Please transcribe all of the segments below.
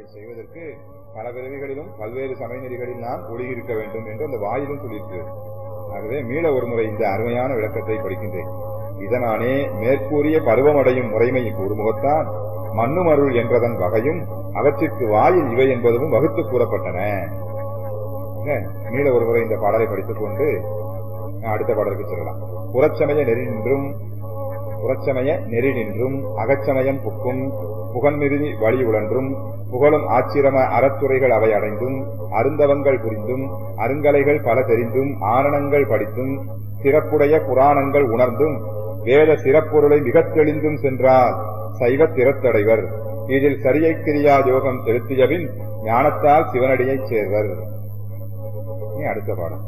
செய்வதற்கு பல பிறவிகளிலும் பல்வேறு சமயநெறிகளில் நாம் ஒழுகியிருக்க வேண்டும் என்று அந்த வாயிலும் சொல்லியிருக்கிறது. ஆகவே மீள ஒருமுறை இந்த அருமையான விளக்கத்தை படிக்கின்றேன். இதனானே மேற்கூறிய பருவமடையும் முறைமை கூறுமுகத்தான் மண்ணும் அருள் என்றதன் வகையும் அவற்றிற்கு வாயில் இவை என்பதும் வகுத்து கூறப்பட்டன. மீள ஒருமுறை இந்த பாடலை படித்துக் கொண்டு அடுத்த பாடலுக்கு செல்லலாம். புறச்சமய நெறி நின்றும் அகச்சமயம் புக்கும் புகன்மிருதி வழி உழன்றும் புகழும் ஆச்சிரம அறத்துறைகள் அவை அடைந்தும் அருந்தவங்கள் புரிந்தும் அருங்கலைகள் பல தெரிந்தும் ஆரணங்கள் படித்தும் சிறப்புடைய புராணங்கள் உணர்ந்தும் வேத சிறப்பொருளை மிகத் தெளிந்தும் சென்றால் சைவ திறத்தடைவர். இதில் சரியை கிரியா யோகம் செலுத்தியபின் ஞானத்தால் சிவனடியைச் சேர்வர். அடுத்த பாடம்.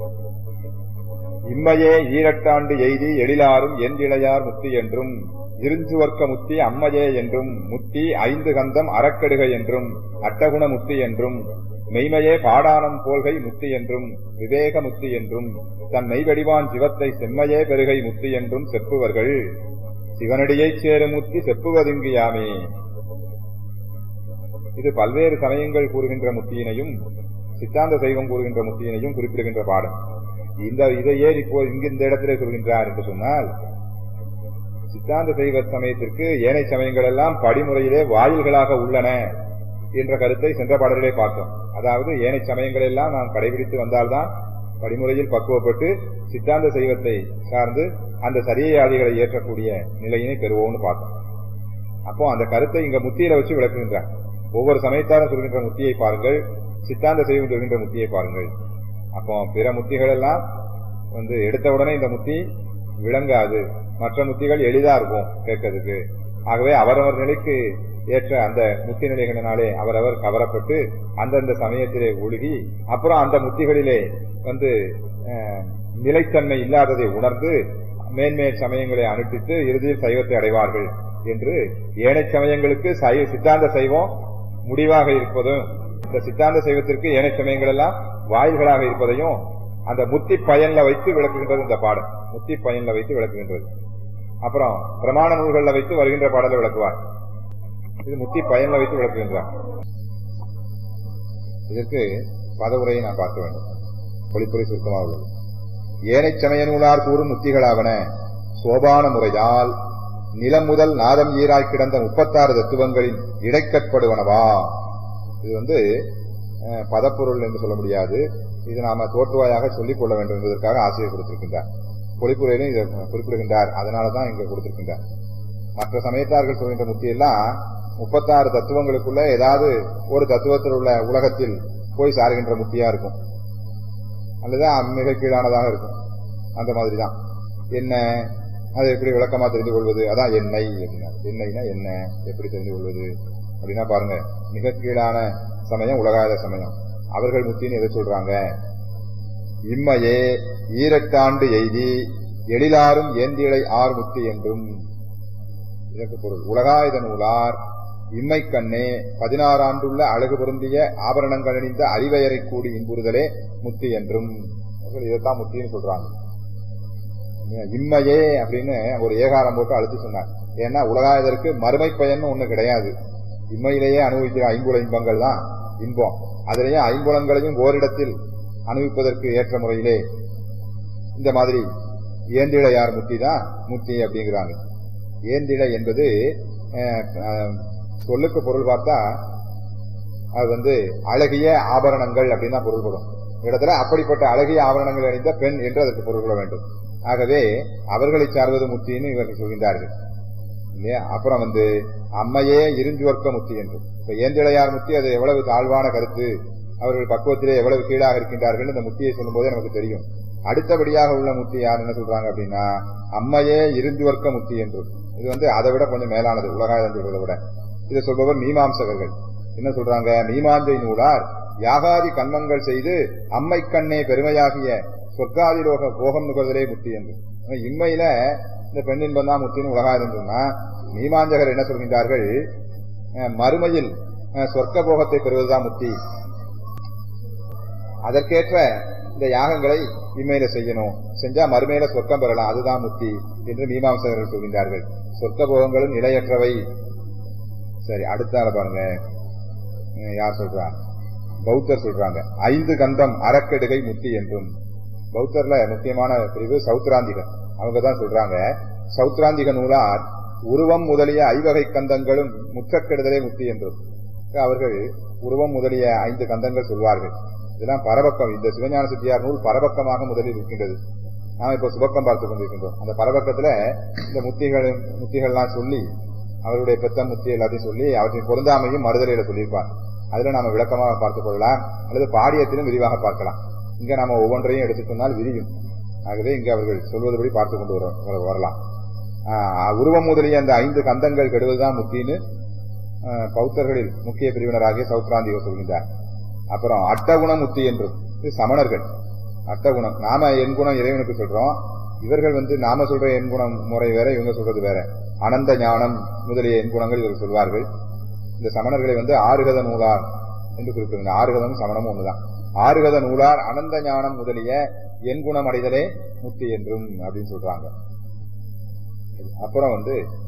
இம்மையே ஈரட்டாண்டு எய்தி எழிலாரும் என் இளையார் முத்தி என்றும் இருஞ்சுவர்க்க முத்தி அம்மையே என்றும் முத்தி 5 கந்தம் அறக்கெடுகை என்றும் அட்டகுண முத்தி என்றும் மெய்மையே பாடானம் போல்கை முத்தி என்றும் விவேக முத்தி என்றும் தன் மெய்வடிவான் சிவத்தை செம்மையே பெருகை முத்தி என்றும் செப்புவர்கள். சிவனடியைச் சேரும் முத்தி செப்புவதிங்கு யாமே. இது பல்வேறு சமயங்கள் கூறுகின்ற முத்தியினையும் சித்தாந்த சைவம் கூறுகின்ற முத்தியினையும் குறிப்பிடுகின்ற பாடம். இதையே இப்போ இந்த இடத்திலே சொல்கின்றார் என்று சொன்னால், சித்தாந்த சைவ சமயத்திற்கு ஏனைய சமயங்கள் எல்லாம் படிமுறையிலே வாயில்களாக உள்ளன என்ற கருத்தை சென்ற பாடலிலே பார்த்தோம். அதாவது ஏனைய சமயங்கள் எல்லாம் நாம் கடைபிடித்து வந்தால்தான் படிமுறையில் பக்குவப்பட்டு சித்தாந்த சைவத்தை சார்ந்து அந்த சரியையாதிகளை ஏற்றக்கூடிய நிலையினை பெறுவோம்னு பார்த்தோம். அப்போ அந்த கருத்தை இங்க முத்தியில வச்சு விளக்குகின்றார். ஒவ்வொரு சமயத்தாரும் சொல்கின்ற முத்தியை பாருங்கள், சித்தாந்த சைவம் சொல்கின்ற முத்தியை பாருங்கள். அப்போ பிற முத்திகள் எல்லாம் எடுத்தவுடனே இந்த முத்தி விளங்காது, மற்ற முத்திகள் எளிதா இருக்கும் கேட்கறதுக்கு. ஆகவே அவரவர் நிலைக்கு ஏற்ற அந்த முத்தி நிலைகளினாலே அவரவர் கவரப்பட்டு அந்தந்த சமயத்திலே ஒழுகி அப்புறம் அந்த முத்திகளிலே நிலைத்தன்மை இல்லாததை உணர்ந்து மேன்மேல் சமயங்களை அனுஷ்டித்து இறுதியில் சைவத்தை அடைவார்கள் என்று ஏனைய சமயங்களுக்கு சித்தாந்த சைவம் முடிவாக இருப்பதும் இந்த சித்தாந்த சைவத்திற்கு ஏனைய சமயங்கள் எல்லாம் வாயில்களாக இருப்பதையும் அந்த முத்தி பயன்ல வைத்து விளக்குகின்றது இந்த பாடம். முத்தி பயன்ல வைத்து விளக்குகின்றது. அப்புறம் பிரமாண நூல்களில் வைத்து வருகின்ற பாடலை விளக்குவார். இது முத்தி பயன்ல வைத்து விளக்குகின்றார். இதற்கு பதவுரையை நான் பார்க்க வேண்டும். பொழிப்புரை சுருக்கமாக உள்ளது. ஏனைய சமய நூலார் கூறும் முத்திகளாவன சோபான முறையால் நிலம் முதல் நாதம் ஈராய் கிடந்த 36 தத்துவங்களின் இடைக்கட்படுவனவா. இது பதப்பொருள் என்று சொல்ல முடியாது. இது நாம தோற்றுவாயாக சொல்லிக் கொள்ள வேண்டும் என்பதற்காக ஆசிரியர் கொடுத்திருக்கின்றார். பொழிப்புரையிலும் இதை குறிப்பிடுகின்றார். அதனாலதான் இங்க கொடுத்திருக்கின்றார். மற்ற சமயத்தார்கள் சொல்கின்ற முத்தியெல்லாம் 36 தத்துவங்களுக்குள்ள ஏதாவது ஒரு தத்துவத்தில் உள்ள உலகத்தில் போய் சார்கின்ற முத்தியா இருக்கும், அல்லது மிக கீழானதாக இருக்கும். அந்த மாதிரிதான் என்ன அதை எப்படி விளக்கமா தெரிந்து கொள்வது? அதான் எண்ணெய் அப்படின்னா, எண்ணெய்னா என்ன எப்படி தெரிந்து கொள்வது அப்படின்னா பாருங்க, மிக கீழான சமயம் உலகாத சமயம். அவர்கள் முத்தின்னு எதை சொல்றாங்க? இம்மையே ஈரட்டாண்டு எய்தி எழிலாரும் ஏந்திழை ஆர் முத்தி என்றும். இதற்கு பொருள், உலகாயுத நூலார் இம்மை கண்ணே 16 ஆண்டுள்ள அழகு பொருந்திய ஆபரணங்கள் அணிந்த அறிவையரை கூடி இன்புறுதலே முத்தி என்றும். இதைத்தான் முத்தின்னு சொல்றாங்க. இம்மையே அப்படின்னு ஒரு ஏகாரம் போட்டு அழுத்தி சொன்னார். ஏன்னா உலகாயதற்கு மறுமை பயன் ஒண்ணு கிடையாது. இம்மையிலேயே அனுபவிக்கிற ஐம்புல இன்பங்கள் தான் இன்பம். அதிலேயே ஐம்புலங்களையும் ஓரிடத்தில் அனுபவிப்பதற்கு ஏற்ற முறையிலே இந்த மாதிரி ஏந்திழையார் முத்தி தான் முத்தி அப்படிங்கிறாங்க. ஏந்திழை என்பது சொல்லுக்கு பொருள் பார்த்தா அது அழகிய ஆபரணங்கள் அப்படின்னு தான் பொருள்படும். இடத்துல அப்படிப்பட்ட அழகிய ஆபரணங்கள் அணிந்த பெண் என்று அதற்கு பொருள்பட வேண்டும். ஆகவே அவர்களை சார்வது முத்தின்னு இவர்கள் சொல்கின்றார்கள் இல்லையா. அப்புறம் அம்மையே இருஞ்சுவர்க்க முத்தி என்று. இப்ப ஏந்திழையார் முத்தி அது எவ்வளவு தாழ்வான கருத்து, அவர்கள் பக்குவத்திலே எவ்வளவு கீழாக இருக்கின்றார்கள் இந்த முத்தியை சொல்லும் போதே நமக்கு தெரியும். அடுத்தபடியாக உள்ள முத்தி யார் என்ன சொல்றாங்க அப்படின்னா அம்மையே இருஞ்சுவர்க்க முத்தி என்று. இது அதை விட கொஞ்சம் மேலானது, உலகாயுதம் சொல்றதை விட. இதை சொல்பவர் மீமாம்சகர்கள். என்ன சொல்றாங்க? மீமாஞ்சை நூலார் யாகாதி கண்மங்கள் செய்து அம்மை கண்ணே பெருமையாகிய சொர்க்காதிலோக போகம் நுகர்தலே முத்தி என்று. இம்மையில இந்த பெண்ணின்பம் தான் முத்தின்னு உலகாயுதம் சொன்னா, மீமாஞ்சகர் என்ன சொல்கின்றார்கள்? மறுமையில் சொர்க்க போகத்தை பெறுவதுதான் முத்தி. அதற்கேற்ற இந்த யாகங்களை இம்மையில செய்யணும், செஞ்சா மறுமையில சொர்க்கம் பெறலாம், அதுதான் முத்தி என்று மீமாம்சகர்கள் சொல்கின்றார்கள். சொர்க்க போகங்களும் நிலையற்றவை. சரி, அடுத்தால பாருங்க. யார் சொல்றார்? பௌத்தர் சொல்றாங்க. 5 கந்தம் அறக்கெடுகை முத்தி என்றும். பௌத்தர்ல முக்கியமான பிரிவு சௌத்ராந்திகர். அவங்கதான் சொல்றாங்க, சௌத்ராந்திக நூலார் உருவம் முதலிய 5 கந்தங்களும் முற்றக்கெடுதலே முத்தி என்றும். அவர்கள் உருவம் முதலிய 5 கந்தங்கள் சொல்வார்கள். இதெல்லாம் பரபக்கம். இந்த சிவஞான சித்தியார் நூல் பரபக்கமாக முதலில் இருக்கின்றது. நாம் இப்ப சுபக்கம் பார்த்துக் கொண்டிருக்கின்றோம். அந்த பரபக்கத்துல இந்த முத்திகள்லாம் சொல்லி, அவருடைய பெத்தம் முத்தி எல்லாத்தையும் சொல்லி அவற்றின் பொருந்தாமையும் மறுதலையில சொல்லியிருப்பார். அதுல நாம விளக்கமாக பார்த்துக் கொள்ளலாம், அல்லது பாடியத்திலும் விரிவாக பார்க்கலாம். இங்க நாம ஒவ்வொன்றையும் எடுத்து சொன்னால் விரியும். ஆகவே இங்க அவர்கள் சொல்வதுபடி பார்த்துக் கொண்டு வரலாம். உருவம் முதலிய அந்த 5 கந்தங்கள் கெடுவதுதான் முத்தின்னு பௌத்தர்களில் முக்கிய பிரிவினராகிய சௌத்ராந்திகர் சொல்கின்றார். அப்புறம் அட்டகுண முத்தி என்றும். இது சமணர்கள். அட்டகுணம், நாம எண்குணம் இறைவனுக்கு சொல்றோம், இவர்கள் நாம சொல்ற எண்குணம் முறை வேற, இவங்க சொல்றது வேற. அனந்த ஞானம் முதலிய எண்குணங்கள் இவர்கள் சொல்வார்கள். இந்த சமணர்களை ஆறுகத நூலார் என்று குறிப்பிடுங்க. ஆறுகதமும் சமணமும் ஒண்ணுதான். ஆறுகத நூலார் அனந்த ஞானம் முதலிய எண்குணம் அடைதலே முத்தி என்றும் அப்படின்னு சொல்றாங்க. அப்புறம்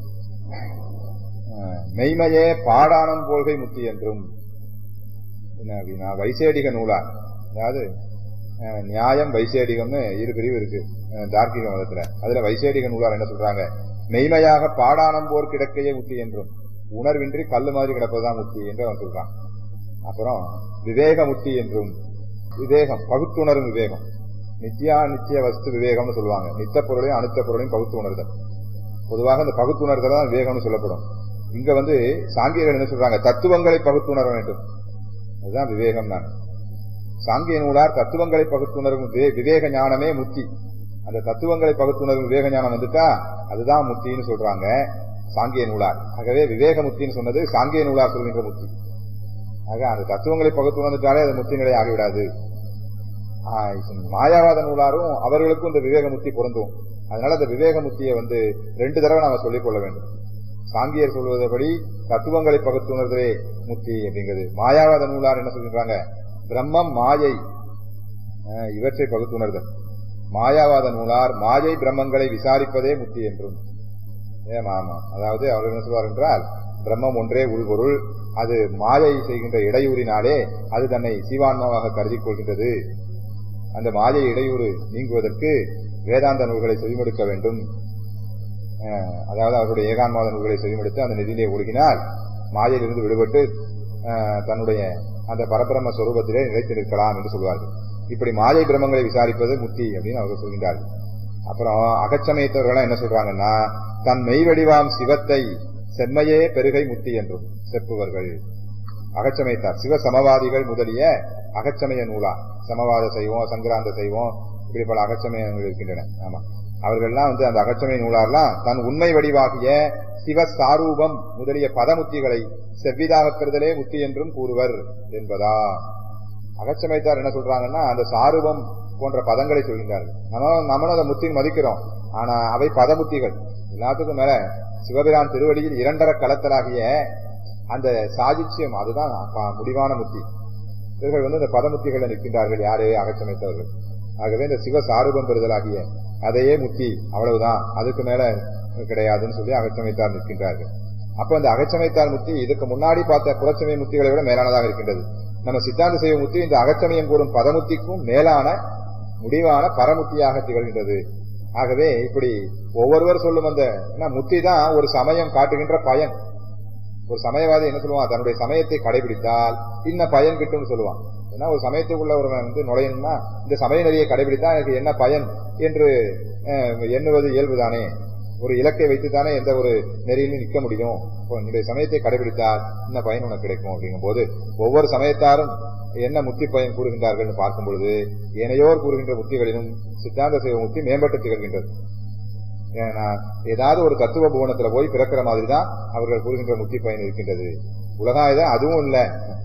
மெய்மையே பாடானம் போல்கை முத்தி என்றும். என்ன அப்படின்னா வைசேடிக நூலார், அதாவது நியாயம் வைசேடிகம்னு 2 பிரிவு இருக்கு தார்க்கிக மதத்துல. அதுல வைசேடிக நூலார் என்ன சொல்றாங்க? மெய்மையாக பாடானம் போர் கிடக்கையே முத்தி என்றும், உணர்வின்றி கல்லு மாதிரி கிடப்பதுதான் முத்தி என்று அவன் சொல்றான். அப்புறம் விவேக முத்தி என்றும். விவேகம், பகுத்துணரும் விவேகம், நித்திய வஸ்து விவேகம்னு சொல்லுவாங்க. நித்த பொருளையும் அனுத்த பொருளையும் பகுத்து உணர்தல். பொதுவாக இந்த பகுத்துணர்தல் தான் விவேகம்னு சொல்லப்படும். இங்க சாங்கியர்கள் என்ன சொல்றாங்க? தத்துவங்களை பகுத்துணர வேண்டும், அதுதான் விவேகம் தான். சாங்கிய நூலார் தத்துவங்களை பகுத்துணரும் விவேக ஞானமே முத்தி. அந்த தத்துவங்களை பகுத்துணரும் விவேக ஞானம் வந்துட்டா அதுதான் முத்தின்னு சொல்றாங்க சாங்கிய நூலார். ஆகவே விவேக முத்தின்னு சொன்னது சாங்கிய நூலார் சொல்கின்ற முத்தி. ஆக அந்த தத்துவங்களை பகுத்துணர்ந்துட்டாலே அது முத்தி நிலை ஆகிவிடாது. மாயாவாத நூலாரும் அவர்களுக்கும் இந்த விவேக முத்தி பொருந்தும். அதனால அந்த விவேக முத்தியை 2 தடவை நாம சொல்லிக் கொள்ள வேண்டும். சாங்கியர் சொல்வதபடி தத்துவங்களை பகுத்துணர்தலே முத்தி அப்படிங்கிறது. மாயாவாத நூலார் என்ன சொல்கின்றாங்க? பிரம்மம் மாயை இவற்றை பகுத்துணர்தல். மாயாவாத நூலார் மாயை பிரம்மங்களை விசாரிப்பதே முத்தி என்றும். ஆமா, அதாவது அவர்கள் என்ன சொல்வார் என்றால், பிரம்மம் ஒன்றே உள்பொருள், அது மாயை செய்கின்ற இடையூறினாலே அது தன்னை சீவான்மாவாக கருதி கொள்கின்றது. அந்த மாயை இடையூறு நீங்குவதற்கு வேதாந்த நூல்களை செவிமடுக்க வேண்டும். அதாவது அவருடைய ஏகான்மாத நூல்களை செவிமடுத்து அந்த நெறியிலே ஒழுகினால் மாயையிலிருந்து விடுபட்டு தன்னுடைய அந்த பரபிரம்ம ஸ்வரூபத்திலே நிலைத்து நிற்கலாம் என்று சொல்வார்கள். இப்படி மாயை பிரம்மங்களை விசாரிப்பது முத்தி அப்படின்னு அவர்கள் சொல்கின்றார்கள். அப்புறம் அகச்சமயத்தவர்கள் என்ன சொல்றாங்கன்னா, தன் மெய்வடிவாம் சிவத்தை செம்மையே பெருகை முத்தி என்றும் செப்புவர்கள். அகச்சமயத்தார் சிவ சமவாதிகள் முதலிய அகச்சமய நூலா, சமவாத செய்வோம், சங்கராந்த செய்வோம், இப்படி பல அகச்சமயங்கள் இருக்கின்றன. ஆமா, அவர்கள்லாம் அந்த அகச்சமய நூலார்லாம் தன் உண்மை வடிவாகிய சிவ சாரூபம் முதலிய பதமுத்திகளை செவ்விதாக பெறுதலே முத்தி என்றும் கூறுவர் என்பதா. அகச்சமயத்தார் என்ன சொல்றாங்கன்னா, அந்த சாரூபம் போன்ற பதங்களை சொல்கின்றார்கள். நம்மளும் அந்த முத்தின் மதிக்கிறோம், ஆனா அவை பதமுத்திகள். எல்லாத்துக்கும் மேல சிவபிரான் திருவடியில் 2 கலத்தலாகிய அந்த சாதிச்சியம், அதுதான் முடிவான முத்தி. இவர்கள் இந்த பதமுத்திகளை நிற்கின்றார்கள். யாரே? அகச்சமயத்தவர்கள். ஆகவே இந்த சிவ சாரூபம் பெறுதலாகிய அதையே முத்தி, அவ்வளவுதான், அதுக்கு மேல கிடையாதுன்னு சொல்லி அகச்சமயத்தார் நிற்கின்றார்கள். அப்ப இந்த அகச்சமயத்தார் முத்தி இதுக்கு முன்னாடி பார்த்த புறச்சமய முத்திகளை விட மேலானதாக இருக்கின்றது. நம்ம சித்தாந்த செய்வ முத்தி இந்த அகச்சமயம் கூறும் பதமுத்திக்கும் மேலான முடிவான பரமுத்தியாக திகழ்கின்றது. ஆகவே இப்படி ஒவ்வொருவர் சொல்லும் அந்த முத்தி தான் ஒரு சமயம் காட்டுகின்ற பயன். ஒரு சமயவாதி என்ன சொல்லுவான்? தன்னுடைய சமயத்தை கடைபிடித்தால் இன்ன பயன் கிட்டும்னு சொல்லுவான். ஏன்னா ஒரு சமயத்துக்குள்ள ஒருவன் நுழையணும்னா இந்த சமய நெறியை கடைபிடித்தா எனக்கு என்ன பயன் என்று எண்ணுவது இயல்புதானே. ஒரு இலக்கை வைத்துத்தானே எந்த ஒரு நெறியிலும் நிற்க முடியும். என்னுடைய சமயத்தை கடைபிடித்தால் என்ன பயன் உனக்கு கிடைக்கும் அப்படிங்கும் போது ஒவ்வொரு சமயத்தாரும் என்ன முத்தி பயன் கூறுகின்றார்கள் பார்க்கும் பொழுது ஏனையோர் கூறுகின்ற முத்திகளிலும் சித்தாந்த செய்வ முத்தி மேம்பட்டு திகழ்கின்றது. ஏன்னா ஏதாவது ஒரு தத்துவ புவனத்துல போய் பிறக்கிற மாதிரி தான் அவர்கள் கூறுகின்ற முத்தி பயன் இருக்கின்றது. உலகாயுதம் அதுவும் இல்ல.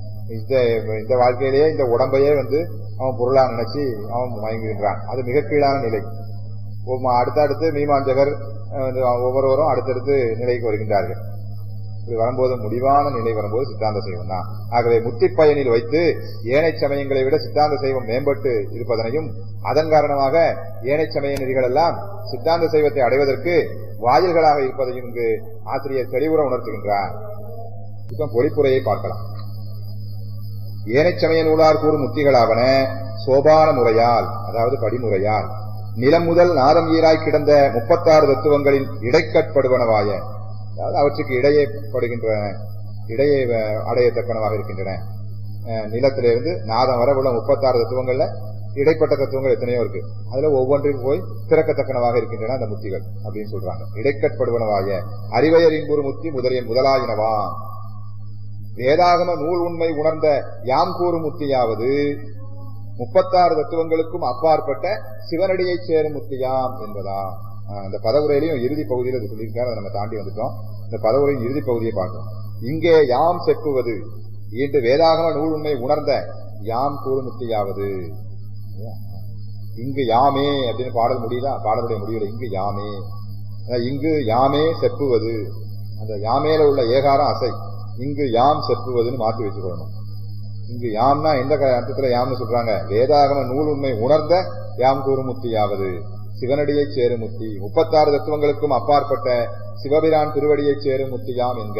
இந்த வாழ்க்கையிலேயே இந்த உடம்பையே அவன் பொருளா நினைச்சு அவன் மயங்குகின்றான். அது மிக கீழான நிலை. அடுத்தடுத்து மீமாஞ்சகர் ஒவ்வொருவரும் அடுத்தடுத்து நிலைக்கு வருகின்றார்கள். இப்படி வரும்போது முடிவான நிலை வரும்போது சித்தாந்த சைவம் தான். ஆகவே முத்தி பயனில் வைத்து ஏனைய சமயங்களை விட சித்தாந்த சைவம் மேம்பட்டு இருப்பதனையும் அதன் காரணமாக ஏனைய சமய நெறிகள் எல்லாம் சித்தாந்த சைவத்தை அடைவதற்கு வாயில்களாக இருப்பதையும் இங்கு ஆசிரியர் தெளிவுற உணர்த்துகின்றார். இப்போ பொழிப்புரையை பார்க்கலாம். ஏனைச் சமய நூலார் கூறும் முத்திகளாவன சோபான முறையால், அதாவது படிமுறையால், நிலம் முதல் நாதம் ஈராய் கிடந்த 36 தத்துவங்களின் இடைக்கட்படுவனவாய, அதாவது அவற்றுக்கு இடையே படுகின்றன, இடையே அடையத்தக்கனவாக இருக்கின்றன. நிலத்திலிருந்து நாதம் வர உள்ள 36 தத்துவங்கள்ல இடைப்பட்ட தத்துவங்கள் எத்தனையோ இருக்கு. அதுல ஒவ்வொன்றிலும் போய் திறக்கத்தக்கனவாக இருக்கின்றன அந்த முத்திகள் அப்படின்னு சொல்றாங்க. இடைக்கட்படுவனவாய அறிவையர் இன்புறு முத்தி முதலாயினவா. வேதாகம நூல் உண்மை உணர்ந்த யாம் கூறும் முத்தியாவது 36 தத்துவங்களுக்கும் அப்பாற்பட்ட சிவனடியை சேரும் முத்தியாம் என்பதா. இந்த பதவுரையிலையும் இறுதி பகுதியில் அது சொல்லியிருக்காரு. அதை நம்ம தாண்டி வந்துட்டோம். இந்த பதவுரையின் இறுதி பகுதியை பார்க்கிறோம். இங்கே யாம் செப்புவது இன்று வேதாகம நூல் உண்மை உணர்ந்த யாம் கூறும் முத்தியாவது. இங்கு யாமே அப்படின்னு பாடல் முடியல, பாடலுடைய முடியல. இங்கு யாமே, இங்கு யாமே செப்புவது, அந்த யாமேல உள்ள ஏகாரம் அசை, இங்கு யாம் செப்புவதுன்னு மாற்றி வச்சுக்கொள்ளணும். இங்கு யாம்னா எந்த அர்த்தத்துல யாம்னு சொல்றாங்க? வேதாகம நூல் உண்மை உணர்ந்த யாம் கூறும் முத்தியாவது சிவனடியை சேரும் முத்தி, 36 தத்துவங்களுக்கும் அப்பாற்பட்ட சிவபிரான் திருவடியை சேரும் முத்தியாம் என்க.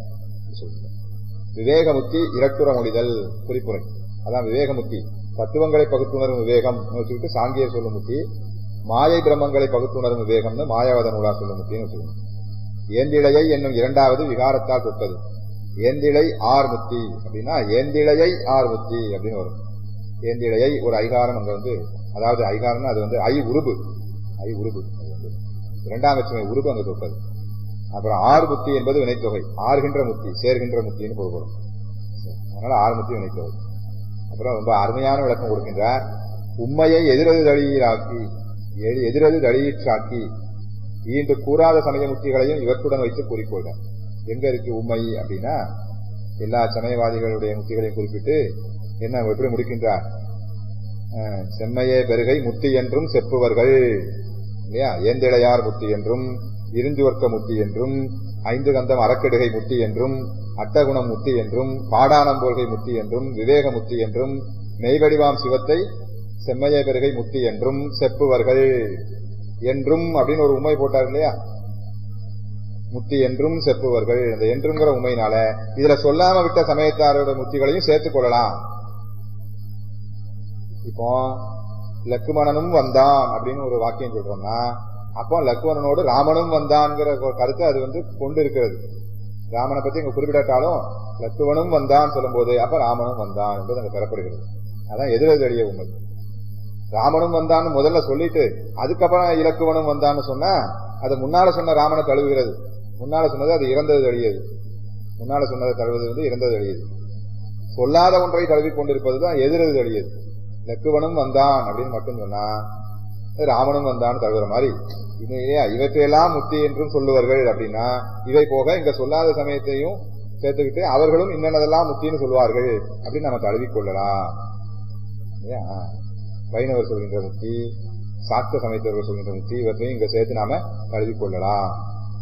விவேகமுத்தி இரட்டுற மொழிதல் குறிப்புரை. அதான் விவேகமுத்தி. தத்துவங்களை பகுத்துணரும் விவேகம் வச்சுக்கிட்டு சாங்கியர் சொல்லும் முத்தி, மாயை பிரம்மங்களை பகுத்துணரும் விவேகம்னு மாயாவத நூலா சொல்லும் முத்தின்னு வச்சுக்கணும். ஏந்திழையை என்னும் 2வது விகாரத்தால் தொட்டது. ஏந்திழை ஆர் முத்தி அப்படின்னா ஏந்திழையை ஆர் முத்தி அப்படின்னு வரும். ஏந்திழையை ஒரு ஐகாரம் அங்க வந்து, அதாவது ஐகாரம்னா அது வந்து ஐ உருபு, ஐ உருபு 2ஆம் வெற்றுமை உருபு அங்க தொட்டது. அப்புறம் ஆறு முத்தி என்பது வினைத்தொகை, ஆறுகின்ற முத்தி சேர்கின்ற முத்தின்னு பொருள்படும். அதனால ஆறு முத்தி வினைத்தொகை. அப்புறம் ரொம்ப அருமையான விளக்கம் கொடுக்கின்றார். உண்மையை எதிரது தழியீற்றாக்கி ஈண்டு கூறாத சமய முத்திகளையும் இவற்றுடன் வைத்து கூறிக்கொள்க. எங்க இருக்கு உண்மை அப்படின்னா, எல்லா சமயவாதிகளுடைய முத்திகளையும் குறிப்பிட்டு என்ன எப்படி முடிக்கின்றார்? செம்மையே பெருகை முத்தி என்றும் செப்புவர்கள் இல்லையா, ஏந்திழையார் முத்தி என்றும் இருந்துவர்க்க முத்தி என்றும் 5 கந்தம் அறக்கெடுகை முத்தி என்றும் அட்டகுணம் முத்தி என்றும் பாடானம் போல்கை முத்தி என்றும் விவேக முத்தி என்றும் மெய்வடிவாம் சிவத்தை செம்மையே பெருகை முத்தி என்றும் செப்புவர்கள் என்றும் அப்படின்னு ஒரு உண்மை போட்டார் இல்லையா, முத்தி என்றும் செப்புவர்கள். அந்த என்றுங்கிற உண்மையினால இதுல சொல்லாம விட்ட சமயத்தாரோட முத்திகளையும் சேர்த்துக் கொள்ளலாம். இப்போ லக்குமணனும் வந்தான் அப்படின்னு ஒரு வாக்கியம் சொல்றோம்னா, அப்போ லக்குமணனோடு ராமனும் வந்தான்ங்கிற கருத்து அது வந்து கொண்டு இருக்கிறது. ராமனை பத்தி இங்க குறிப்பிட்டாலும் லக்குவனும் வந்தான் சொல்லும் போது அப்ப ராமனும் வந்தான் என்பது அங்க பெறப்படுகிறது. அதான் எதிரெதிரிய உண்மை. ராமனும் வந்தான்னு முதல்ல சொல்லிட்டு அதுக்கப்புறம் இலக்குவனும் வந்தான்னு சொன்னா அது முன்னால சொன்ன ராமனை தழுவுகிறது. முன்னால சொன்னது அது இறந்தது அழியது. முன்னால சொன்னதை தழுவது வந்து இறந்தது அழியது. சொல்லாத ஒன்றை தழுவி கொண்டிருப்பதுதான் எதிரது அழியது. லக்குவனும் வந்தான் அப்படின்னு மட்டும் சொன்னா ராமனும் வந்தான்னு தழுவுற மாதிரி இல்லையா. இவற்றையெல்லாம் முத்தி என்றும் சொல்லுவார்கள் அப்படின்னா இவை போக இங்க சொல்லாத சமயத்தையும் சேர்த்துக்கிட்டு அவர்களும் இன்னதெல்லாம் முத்தின்னு சொல்வார்கள் அப்படின்னு நம்ம தழுவிக் கொள்ளலாம். வைணவர் சொல்கின்ற முத்தி, சாக்த சமயத்தவர்கள் சொல்கின்ற முத்தி, இவற்றையும் இங்க சேர்த்து நாம தழுவிக் கொள்ளலாம்.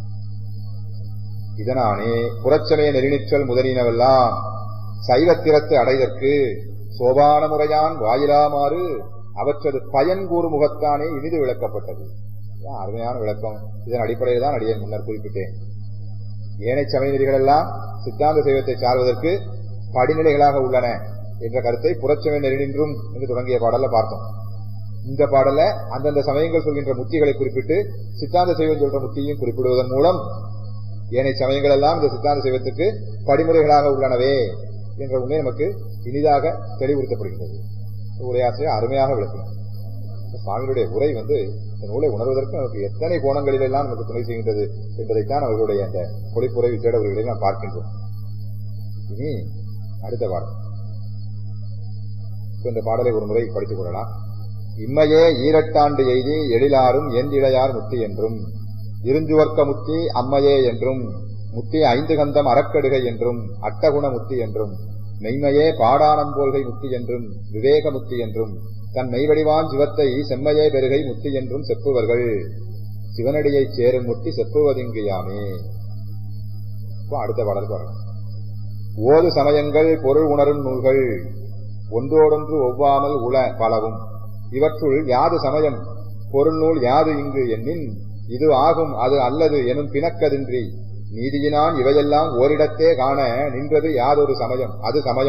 இதனானே புறச்சமய நெறிநிற்றல் முதலினவெல்லாம் சைவத்திறத்து அடைதற்கு சோபான முறையான் வாயிலாமாறு அவற்றது பயன் கூறு முகத்தானே இனிது விளக்கப்பட்டது. அருமையான விளக்கம். இதன் அடிப்படையில் தான் அடியேன் முன்னர் குறிப்பிட்டேன். ஏனைய சமய நெறிகள் எல்லாம் சித்தாந்த சைவத்தை சார்வதற்கு படிநிலைகளாக உள்ளன என்ற கருத்தை புறச்சமய நெறிநின்றும் என்று தொடங்கிய பாடல்ல பார்த்தோம். இந்த பாடல்ல அந்தந்த சமயங்கள் சொல்கின்ற முத்திகளை குறிப்பிட்டு சித்தாந்த சைவம் சொல்ற முத்தியையும் குறிப்பிடுவதன் மூலம் ஏனைய சமயங்கள் எல்லாம் இந்த சித்தாந்த சைவத்துக்கு படிமுறைகளாக உள்ளனவே என்ற உண்மை நமக்கு இனிதாக தெளிவுறுத்தப்படுகின்றது. உரையாசிரியர் அருமையாக விளக்கினார். சுவாமியுடைய உரை வந்து இந்த நூலை உணர்வதற்கு நமக்கு எத்தனை கோணங்களில் எல்லாம் நமக்கு துணை செய்கின்றது என்பதைத்தான் அவர்களுடைய அந்த பொழிப்புரை விசேட உரைகளை நாம் பார்க்கின்றோம். இனி அடுத்த பாடல். இந்த பாடலை ஒரு முறை படித்துக் கொள்ளலாம். இம்மையே ஈரட்டாண்டு எய்தி எழிலாரும் ஏந்திழையார் முத்தி என்றும் இருஞ்சுவர்க்க முத்தி அம்மையே என்றும் முத்தி 5 கந்தம் அறக்கடுகை என்றும் அட்டகுண முத்தி என்றும் மெய்மையே பாடானம் போல்கை முத்தி என்றும் விவேக முத்தி என்றும் தன் மெய்வடிவான் சிவத்தை செம்மையே பெருகை முத்தி என்றும் செப்புவர்கள் சிவனடியை சேரும் முத்தி செப்புவதிங்கு யாமே. அடுத்த பாடல் வரலாம். ஓது சமயங்கள் பொருள் உணரும் நூல்கள் ஒன்றோடொன்று ஒவ்வாமல் உள பலவும் இவற்றுள் யாது சமயம் பொருள் நூல் யாது இங்கு எண்ணின் இது ஆகும் அது அல்லது எனும் பிணக்கதின்றி நீதியினான் இவையெல்லாம் ஓரிடத்தே காண நின்றது யாதொரு சமயம் அது சமயம்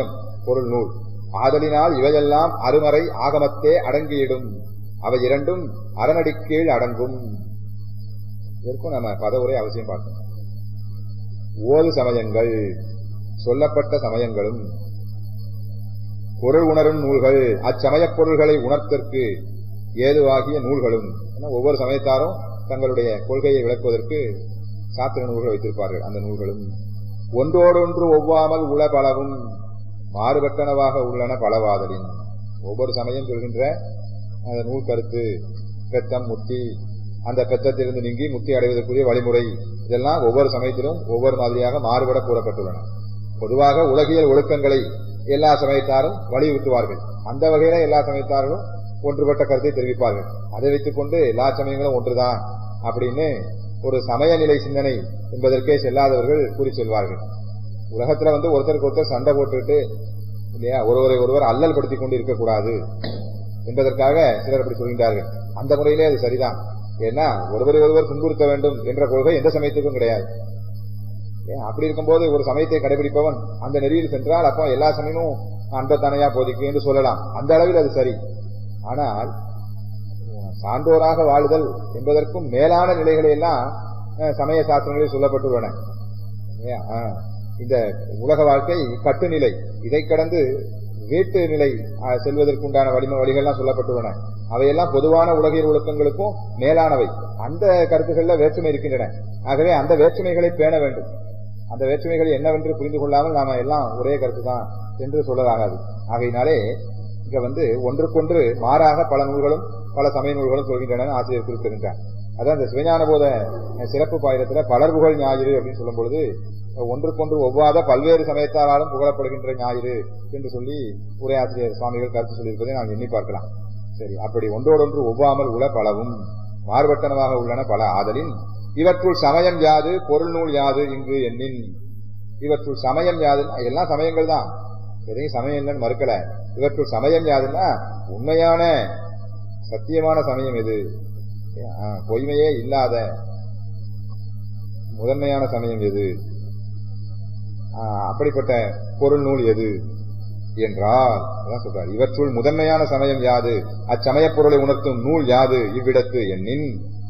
பொருள் நூல். ஆதலினால் இவையெல்லாம் அருமறை ஆகமத்தே அடங்கியிடும். அவை இரண்டும் அரணடிக்கீழ் அடங்கும். இதற்கும் நம்ம பதவுரை அவசியம் பார்க்கணும். ஓது சமயங்கள், சொல்லப்பட்ட சமயங்களும் பொருள் உணரும் நூல்கள், அச்சமயப் பொருள்களை உணர்த்தற்கு ஏதுவாகிய நூல்களும். ஒவ்வொரு சமயத்தாரும் தங்களுடைய கொள்கையை விளக்குவதற்கு சாத்திர நூல்கள் வைத்திருப்பார்கள். அந்த நூல்களும் ஒன்றோடொன்று ஒவ்வாமல் உள பலவும் மாறுபட்டனவாக உள்ளன பலவாதலின். ஒவ்வொரு சமயம் சொல்கின்ற அந்த நூல் கருத்து, பெத்தம், முத்தி, அந்த பெத்தத்திலிருந்து நீங்கி முத்தி அடைவதற்குரிய வழிமுறை, இதெல்லாம் ஒவ்வொரு சமயத்திலும் ஒவ்வொரு மாதிரியாக மாறுபட கூறப்பட்டுள்ளன. பொதுவாக உலகியல் ஒழுக்கங்களை எல்லா சமயத்தாரும் வலியுறுத்துவார்கள். அந்த வகையில எல்லா சமயத்தாரும் ஒன்றுபட்ட கருத்தை தெரிவிப்பார்கள். அதை வைத்துக் கொண்டு எல்லா சமயங்களும் ஒன்றுதான் அப்படின்னு ஒரு சமயநிலை சிந்தனை என்பதற்கே செல்லாதவர்கள் கூறி செல்வார்கள். உலகத்துல ஒருத்தருக்கு ஒருத்தர் சண்டை போட்டுட்டு இல்லையா, ஒருவரை ஒருவர் அல்லல் படுத்திக் கொண்டு இருக்கக்கூடாது என்பதற்காக சிலர் அப்படி சொல்கின்றார்கள். அந்த முறையிலே அது சரிதான். ஏன்னா ஒருவரை ஒருவர் துன்புறுத்த வேண்டும் என்ற கொள்கை எந்த சமயத்துக்கும் கிடையாது. அப்படி இருக்கும்போது ஒரு சமயத்தை கடைபிடிப்பவன் அந்த நெறியில் சென்றால் அப்போ எல்லா சமயமும் அன்பத்தனையா போதிக்கு என்று சொல்லலாம். அந்த அளவில் அது சரி. ஆனால் சான்றோராக வாழுதல் என்பதற்கும் மேலான நிலைகளை எல்லாம் சமய சாஸ்திரங்களில் சொல்லப்பட்டுள்ளன. இந்த உலக வாழ்க்கை கட்டுநிலை, இதை கடந்து வீட்டு நிலை செல்வதற்குண்டான வழிகள்லாம் சொல்லப்பட்டுள்ளன. அவையெல்லாம் பொதுவான உலகியல் ஒழுக்கங்களுக்கும் மேலானவை. அந்த கருத்துக்கள்ல வேற்றுமை இருக்கின்றன. ஆகவே அந்த வேற்றுமைகளை பேண வேண்டும். அந்த வேற்றுமைகள் என்னவென்று புரிந்து கொள்ளாமல் நாம எல்லாம் ஒரே கருத்து தான் என்று சொல்லலாகாது. ஆகையினாலே இங்க ஒன்றுக்கொன்று மாறாக பல நூல்களும் பல சமய நூல்களும் சொல்கின்றன ஆசிரியர் குறிப்பிடுகின்றார். அதான் இந்த சிவஞான போத சிறப்பு பாயிரத்துல பலர்புகழ் ஞாயிறு அப்படின்னு சொல்லும் பொழுது ஒன்றுக்கொன்று ஒவ்வாத பல்வேறு சமயத்தாராலும் புகழப்படுகின்ற ஞாயிறு என்று சொல்லி உரையாசிரியர் சுவாமிகள் கருத்து சொல்லியிருப்பதை நாம் எண்ணி பார்க்கலாம். சரி, அப்படி ஒன்றோடொன்று ஒவ்வாமல் உள்ள பலவும் மாறுபட்டனவாக உள்ளன பல ஆதலின் இவற்றுள் சமயம் யாது பொருள் நூல் யாது இங்கு எண்ணின். இவற்றுள் சமயம் யாதுன்னா எல்லாம் சமயங்கள் தான், எதையும் சமயம் இல்லைன்னு மறுக்கல. இவற்றுள் சமயம் யாதுன்னா உண்மையான சத்தியமான சமயம் எது, பொய்மையே இல்லாத முதன்மையான சமயம் எது, அப்படிப்பட்ட பொருள் நூல் எது என்றால் அதான் சொல்றார். இவற்றுள் முதன்மையான சமயம் யாது, அச்சமய பொருளை உணர்த்தும் நூல் யாது இவ்விடத்து எண்ணின்.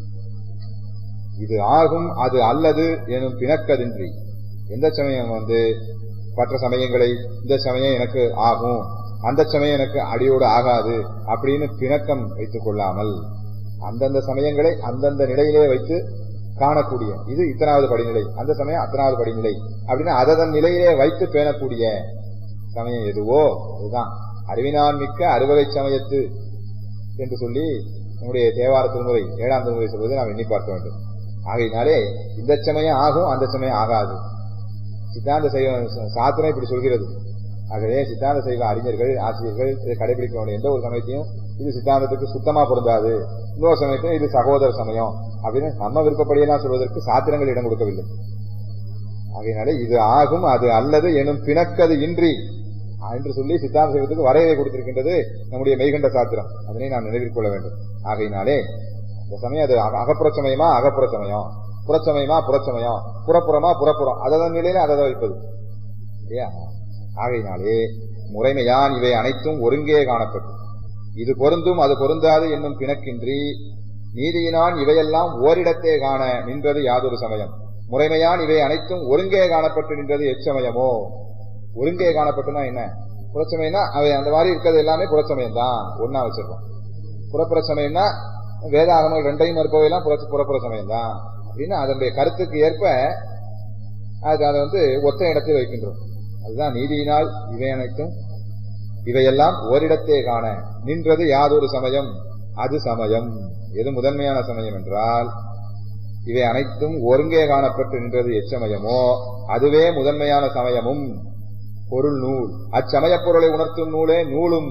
இது ஆகும் அது அல்லது எனும் பிணக்கதின்றி. எந்த சமயம் மற்ற சமயங்களை இந்த சமயம் எனக்கு ஆகும், அந்த சமயம் எனக்கு அடியோடு ஆகாது அப்படின்னு பிணக்கம் வைத்துக் கொள்ளாமல் அந்தந்த சமயங்களை அந்தந்த நிலையிலே வைத்து காணக்கூடிய, இது இத்தனாவது படிநிலை, அந்த சமயம் அத்தனாவது படிநிலை அப்படின்னு அதன் நிலையிலே வைத்து பேணக்கூடிய சமயம் எதுவோ அதுதான் அறிவினான் மிக்க அறுவகை சமயத்து என்று சொல்லி நம்முடைய தேவார திருமுறை 7ஆம் திருமுறை சொல்வதை நாம் எண்ணி பார்க்க வேண்டும். ஆகையினாலே இந்த சமயம் ஆகும் அந்த சமயம் ஆகாது. சித்தாந்த சைவ சாத்திரம் இப்படி சொல்கிறது. ஆகவே சித்தாந்த சைவ அறிஞர்கள் ஆசிரியர்கள் இதை கடைபிடிக்க வேண்டிய எந்த ஒரு சமயத்தையும் இது சித்தாந்தத்துக்கு சுத்தமா பொருந்தாது, இன்னொரு சமயத்தையும் இது சகோதர சமயம் அப்படின்னு நம்ம விருப்பப்படியெல்லாம் சொல்வதற்கு சாத்திரங்கள் இடம் கொடுக்கவில்லை. ஆகையினாலே இது ஆகும் அது அல்லது எனும் பிணக்கது இன்றி என்று சொல்லி சித்தாந்த சைவத்துக்கு வரையறை கொடுத்திருக்கின்றது நம்முடைய மெய்கண்ட சாத்திரம். அதனை நாம் நினைவில் கொள்ள வேண்டும். ஆகையினாலே இந்த சமயம் அது அகப்புற சமயமா அகப்புற சமயம், புறச்சமயமா புறச்சமயம், புறப்புறமா புறப்புறம், அதன் நிலையில அதை வைப்பது இல்லையா. ஆகையினாலே முறைமையான் இவை அனைத்தும் ஒருங்கே காணப்பட்டு இது பொருந்தும் அது பொருந்தாது என்னும் பிணக்கின்றி நீதியினான் இவையெல்லாம் ஓரிடத்தே காண நின்றது யாதொரு சமயம். முறைமையான் இவை அனைத்தும் ஒருங்கே காணப்பட்டு நின்றது எச்சமயமோ. ஒருங்கே காணப்பட்டுனா என்ன, புறச்சமயம்னா அவை அந்த மாதிரி இருக்கிறது எல்லாமே புறச்சமயம் தான், ஒன்னா வச்சிருக்கோம். புறப்புற சமயம்னா வேதாகமங்கள் ரெண்டையும் மறுப்பவையெல்லாம் புறப்புற சமயம் தான் அப்படின்னு அதனுடைய கருத்துக்கு ஏற்ப அதை ஒத்த இடத்தில் வைக்கின்றோம். அதுதான் நீதியினால் இவை அனைத்தும் இவையெல்லாம் ஓரிடத்தே காண நின்றது யாதொரு சமயம் அது சமயம். எது முதன்மையான சமயம் என்றால் இவை அனைத்தும் ஒருங்கே காணப்பட்டு நின்றது எச்சமயமோ அதுவே முதன்மையான சமயமும் பொருள் நூல். அச்சமய பொருளை உணர்த்தும் நூலே நூலும்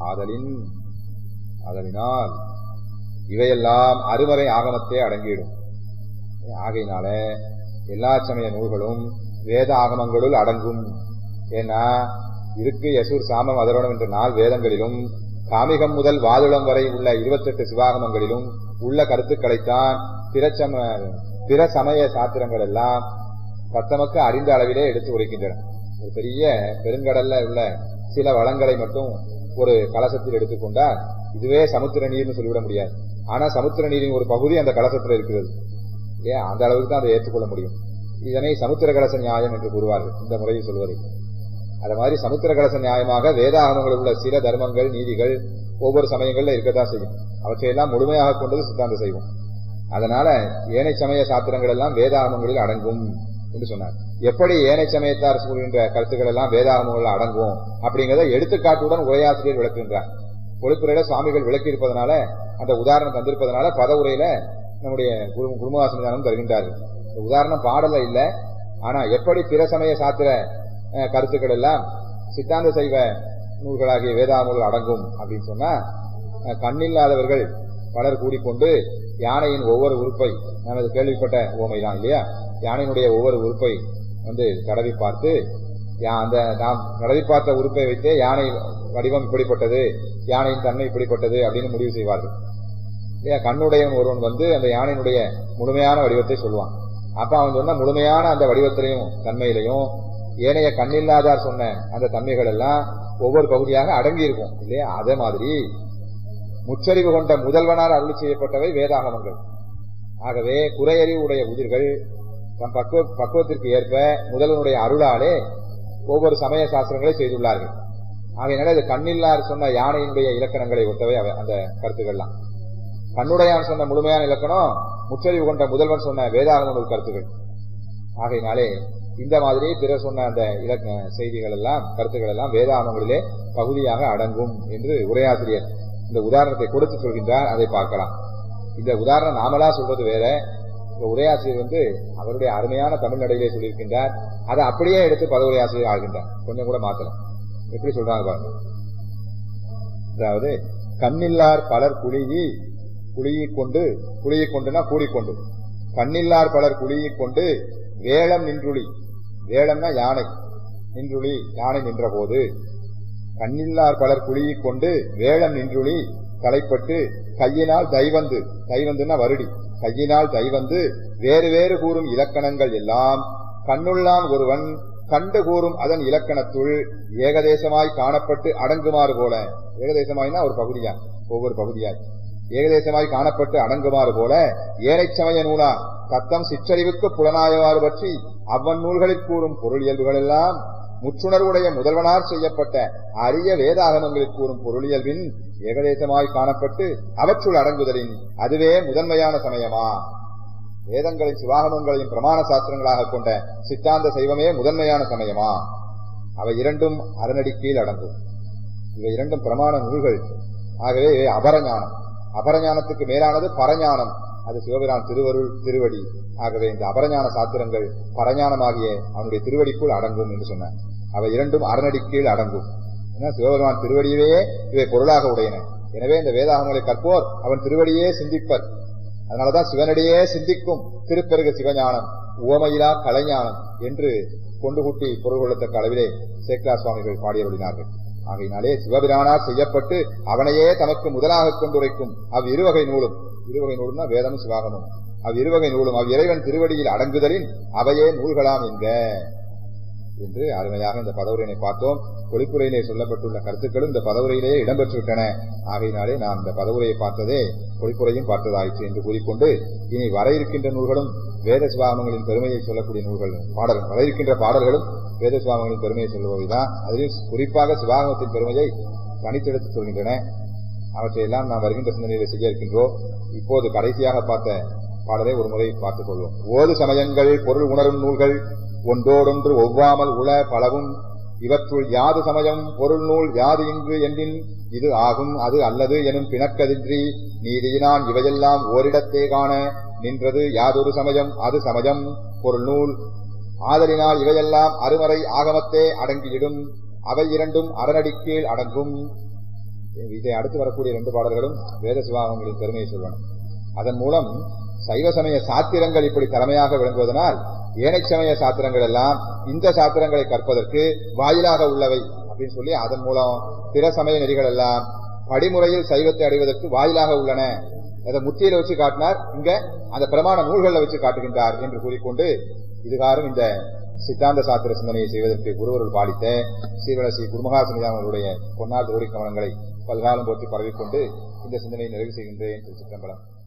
ஆதலினால் இவையெல்லாம் அருமறை ஆகமத்தே அடங்கிடும். ஆகையினால எல்லா சமய நூல்களும் வேத ஆகமங்களுள் அடங்கும். ஏன்னா இருக்கு யசூர் சாமம் அதரணம் என்ற 4 வேதங்களிலும் காமிகம் முதல் வாதுளம் வரை உள்ள 28 சிவாகமங்களிலும் உள்ள கருத்துக்களைத்தான் பிற சமய சாத்திரங்கள் எல்லாம் தத்தமக்கு அறிந்த அளவிலே எடுத்து உரைக்கின்றன. ஒரு பெரிய பெருங்கடல்ல உள்ள சில வளங்களை மட்டும் ஒரு கலசத்தில் எடுத்துக்கொண்டால் இதுவே சமுத்திர நீர்னு சொல்லிவிட முடியாது. ஆனா சமுத்திர நீரின் ஒரு பகுதி அந்த கலசத்தில் இருக்கிறது. ஏன் அந்த அளவுக்கு தான் அதை ஏற்றுக்கொள்ள முடியும். இதனை சமுத்திர கலச நியாயம் என்று கூறுவார்கள் இந்த முறையில் சொல்வதை. அது மாதிரி சமுத்திர கலச நியாயமாக வேதாகமங்களில் உள்ள சில தர்மங்கள் நீதிகள் ஒவ்வொரு சமயங்கள்ல இருக்கத்தான் செய்யும். அவற்றையெல்லாம் முழுமையாக கொண்டது சித்தாந்த செய்வோம். அதனால ஏனைய சமய சாத்திரங்கள் எல்லாம் வேதாகமங்களில் அடங்கும் என்று சொன்னார். எப்படி ஏனைய சமயத்தார் சொல்கின்ற கருத்துக்கள் எல்லாம் வேதாகமங்களில் அடங்கும் அப்படிங்கிறத எடுத்துக்காட்டுடன் உரையாசிரியர் விளக்குகின்றார். பொழிப்புரையில சுவாமிகள் விளக்கி இருப்பதனால அந்த உதாரணம் தந்திருப்பதனால பதவுரையில நம்முடைய குருமவாசனம் தருகின்றார்கள். உதாரணம் பாடல இல்ல. ஆனா எப்படி பிற சமய சாத்திர கருத்துக்கள் எல்லாம் சித்தாந்த சைவ நூல்களாகிய வேதாகமங்கள் அடங்கும் அப்படின்னு சொன்னா, கண்ணில்லாதவர்கள் பலர் கூடிக்கொண்டு யானையின் ஒவ்வொரு உறுப்பை, நமது கேள்விப்பட்ட ஓமைதான் இல்லையா, யானையினுடைய ஒவ்வொரு உறுப்பை தடவி பார்த்து அந்த நாம் தடவி பார்த்த உறுப்பை வைத்தே யானை வடிவம் இப்படிப்பட்டது, யானையின் தன்மை இப்படிப்பட்டது அப்படின்னு முடிவு செய்வார்கள் இல்லையா. கண்ணுடையவன் ஒருவன் அந்த யானையினுடைய முழுமையான வடிவத்தை சொல்லுவான். அப்ப அவன் சொன்ன முழுமையான அந்த வடிவத்திலையும் தன்மையிலையும் ஏனைய கண்ணில்லாதார் சொன்ன அந்த தன்மைகள் எல்லாம் ஒவ்வொரு பகுதியாக அடங்கி இருக்கும் இல்லையா. அதே மாதிரி முற்றறிவு கொண்ட முதல்வனால் அருளி செய்யப்பட்டவை வேதாகமங்கள். ஆகவே குறையறிவு உடைய உதிர்கள் தம் பக்குவத்திற்கு ஏற்ப முதல்வனுடைய அருளாலே ஒவ்வொரு சமய சாஸ்திரங்களை செய்துள்ளார்கள். ஆகையினால இது கண்ணில்லார் சொன்ன யானையினுடைய இலக்கணங்களை ஒத்தவை அந்த கருத்துக்கள்லாம். கண்ணுடையான் சொன்ன முழுமையான இலக்கணம் முற்றறிவு கொண்ட முதல்வன் சொன்ன வேதாகம நூல் கருத்துக்கள். ஆகையினாலே இந்த மாதிரி பிறர் சொன்ன அந்த செய்திகள் எல்லாம் கருத்துக்கள் எல்லாம் வேதாகமங்களிலே பகுதியாக அடங்கும் என்று உரையாசிரியர் இந்த உதாரணத்தை கொடுத்து சொல்கின்றார். அதை பார்க்கலாம். இந்த உதாரணம் நாமளா சொல்றது வேற, இந்த உரையாசிரியர் அவருடைய அருமையான தமிழ் நடையிலே சொல்லியிருக்கின்றார். அதை அப்படியே எடுத்து பதவுரையாசிரியர் ஆகின்றார். கொஞ்சம் கூட மாத்தலாம். எப்படி சொல்றாங்க பாருங்க. அதாவது கண்ணில்லார் பலர் குழியிக்கொண்டுனா கூடிக்கொண்டு, கண்ணில்லார் பலர் குழியிக்கொண்டு வேளம் நின்றுளி, வேளம்னா யானை, நின்றுளி யானை நின்ற போது, கண்ணில்லார் பலர் குழியிக்கொண்டு வேளம் நின்றுளி தலைப்பட்டு கையினால் தைவந்துன்னா வருடி, கையினால் தைவந்து வேறு வேறு கூறும் இலக்கணங்கள் எல்லாம் கண்ணுள்ளான் ஒருவன் கண்டு கூறும் அதன் இலக்கணத்துள் ஏகதேசமாய் காணப்பட்டு அடங்குமாறு போல, ஏகதேசமாய்னா ஒரு பகுதியா, ஒவ்வொரு பகுதியாய் ஏகதேசமாய் காணப்பட்டு அடங்குமாறு போல ஏனை சமய நூலா தத்தம் சிற்றறிவுக்கு புலனாயவாறு பற்றி அவ்வன் நூல்களில் கூறும் பொருள் இயல்புகள் எல்லாம் முற்றுணர்வுடைய முதல்வனார் செய்யப்பட்ட அரிய வேதாகமங்களில் கூறும் பொருளியல்பின் ஏகதேசமாய் காணப்பட்டு அவற்றுள் அடங்குதலின் அதுவே முதன்மையான சமயமா. வேதங்களின் சிவாகமங்களையும் பிரமாண சாஸ்திரங்களாக கொண்ட சித்தாந்த சைவமே முதன்மையான சமயமா. அவை இரண்டும் அரணடிக்கீழ் அடங்கும். இவை இரண்டும் பிரமாண நூல்கள். ஆகவே அபரஞானம், அபரஞானத்துக்கு மேலானது பரஞானம், அது சிவபிரான் திருவருள் திருவடி. ஆகவே இந்த அபரஞான சாத்திரங்கள் பரஞானமாகிய அவனுடைய திருவடிக்குள் அடங்கும் என்று சொன்னார். அவை இரண்டும் அரணடிக்கீழ் அடங்கும். சிவபெருமான் திருவடியவே இவை பொருளாக உடையன. எனவே இந்த வேதாகமங்களை கற்போர் அவன் திருவடியே சிந்திப்பர். அதனாலதான் சிவனடியே சிந்திக்கும் திருப்பெருக சிவஞானம் உவமையிலா கலைஞானம் என்று கொண்டு கூட்டி பொருள் கொள்ளத்தக்க அளவிலே சேக்கிழார் சுவாமிகள் பாடியருளினார்கள். ஆகையினாலே சிவபிரானார் செய்யப்பட்டு அவனையே தமக்கு முதலாக கொண்டுரைக்கும் அவ்விருவகை நூலும், இருவகை நூலும்னா வேதமும் சிவாகமும், அவ்விருவகை நூலும் அவ்விறைவன் திருவடியில் அடங்குதலின் அவையே நூல்களாம் என்று அருமையாக இந்த பதவுரையினை பார்த்தோம். பொழிப்புரையிலே சொல்லப்பட்டுள்ள கருத்துக்களும் இந்த பதவுரையிலேயே இடம்பெற்றுவிட்டன. ஆகையினாலே நாம் இந்த பதவுரையை பார்த்ததே பொழிப்புரையும் பார்த்ததாயிற்று என்று கூறிக்கொண்டு, இனி வர இருக்கின்ற நூல்களும் வேத சிவாகமங்களின் பெருமையை சொல்லக்கூடிய நூல்கள் பாடல்கள், வர இருக்கின்ற பாடல்களும் வேத சிவாகமங்களின் பெருமையை சொல்லுவதுதான். அதிலும் குறிப்பாக சிவாகமத்தின் பெருமையை தனித்தெடுத்து சொல்கின்றன. அவற்றையெல்லாம் நாம் வருகின்ற சிந்தனையிலே செய்ய இருக்கின்றோம். இப்போது கடைசியாக பார்த்த பாடலை ஒரு முறை பார்த்துக் கொள்வோம். ஓது சமயங்கள் பொருள் உணரும் நூல்கள் ஒன்றோடொன்று ஒவ்வாமல் உள பலவும் இவற்றுள் யாது சமயம் பொருள் நூல் யாது இங்கு என்றின் இது ஆகும் அது அல்லது எனும் பிணக்கதின்றி நீதியினான் இவையெல்லாம் ஓரிடத்தே காண நின்றது யாதொரு சமயம் அது சமயம் பொருள் நூல் ஆதலினால் இவையெல்லாம் அருமறை ஆகமத்தே அடங்கியிடும் அவை இரண்டும் அரணடிக்கீழ் அடங்கும். இதை அடுத்து வரக்கூடிய 2 பாடல்களும் வேத சிவாகமங்களின் பெருமையை சொல்வன. அதன் மூலம் சைவ சமய சாத்திரங்கள் இப்படி தலைமையாக விளங்குவதனால் ஏனை சமய சாத்திரங்கள் எல்லாம் இந்த சாத்திரங்களை கற்பதற்கு வாயிலாக உள்ளவை அப்படின்னு சொல்லி அதன் மூலம் பிற சமய நெறிகள் எல்லாம் படிமுறையில் சைவத்தை அடைவதற்கு வாயிலாக உள்ளன. அதை முத்தியில வச்சு காட்டினார், இங்க அந்த பிரமாண நூல்களை வச்சு காட்டுகின்றார் என்று கூறிக்கொண்டு இதுகாரும் இந்த சித்தாந்த சாத்திர சிந்தனையை செய்வதற்கு குருவருள் பாலித்த ஸ்ரீ குருமகா சன்னிதானம் அவருடைய பொன்னார் திருவடி கவனங்களை பல்காலம் போற்றி பரவிக்கொண்டு இந்த சிந்தனையை நிறைவு செய்கின்றேன். திருச்சிற்றம்பலம்.